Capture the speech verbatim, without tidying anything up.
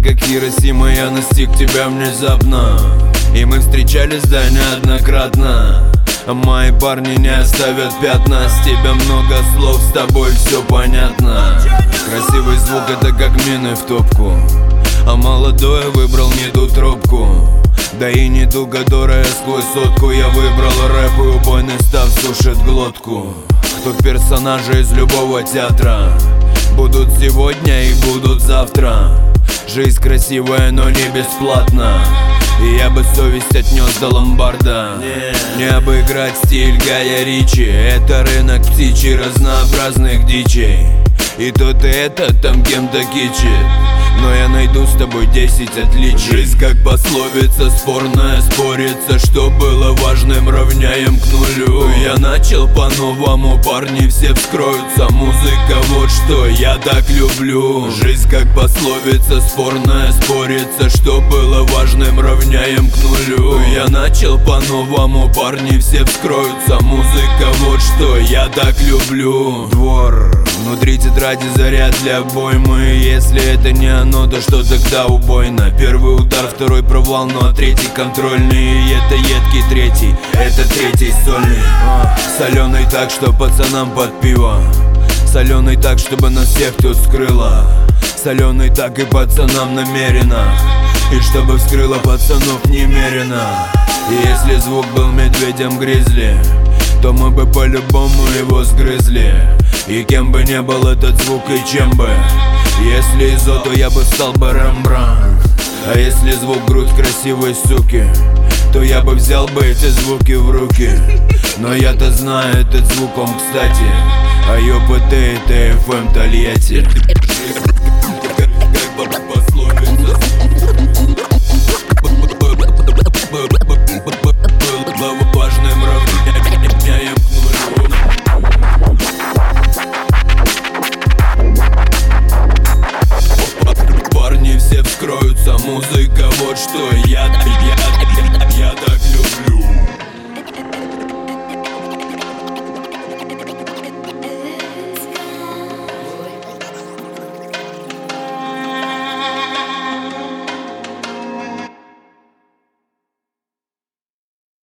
как Хиросима, я настиг тебя внезапно. И мы встречались, да, неоднократно. Мои парни не оставят пятна. С тебя много слов, с тобой все понятно. Красивый звук — это как мины в топку, а молодой выбрал не ту тропку. Да и не ту, которая сквозь сотку. Я выбрал рэп, и убойный став сушит глотку. Тут персонажи из любого театра будут сегодня и будут завтра. Жизнь красивая, но не бесплатна. И я бы совесть отнес до ломбарда. Не обыграть стиль Гая Ричи. Это рынок птичий, разнообразных дичей. И тот и этот там кем-то кичит, но я найду с тобой десять отличий. Жизнь как пословица спорная, спорится, что было важным равняем к нулю. Я начал по-новому, парни все вскроются. Музыка, вот что я так люблю. Жизнь как пословица спорная, спорится, что было важным равняем к нулю. Я начал по-новому, парни все вскроются. Музыка, вот что я так люблю. Двор, внутри тетради заряд для обоймы. Если это не оно, то что тогда убойно? Первый удар, второй провал, ну а третий контрольный. И это едкий третий, это третий сольный. Соленый так, что пацанам под пиво. Соленый так, чтобы нас всех тут скрыло. Соленый так и пацанам намеренно. И чтобы вскрыло пацанов немерено. И если звук был медведем гризли, то мы бы по-любому его сгрызли. И кем бы не был этот звук и чем бы, если изо, то я бы стал бы Рембрандт. А если звук грудь красивой суки, то я бы взял бы эти звуки в руки. Но я-то знаю этот звук, он кстати, а ё-пэ тэ это эф эм Тольятти. Музыка, вот что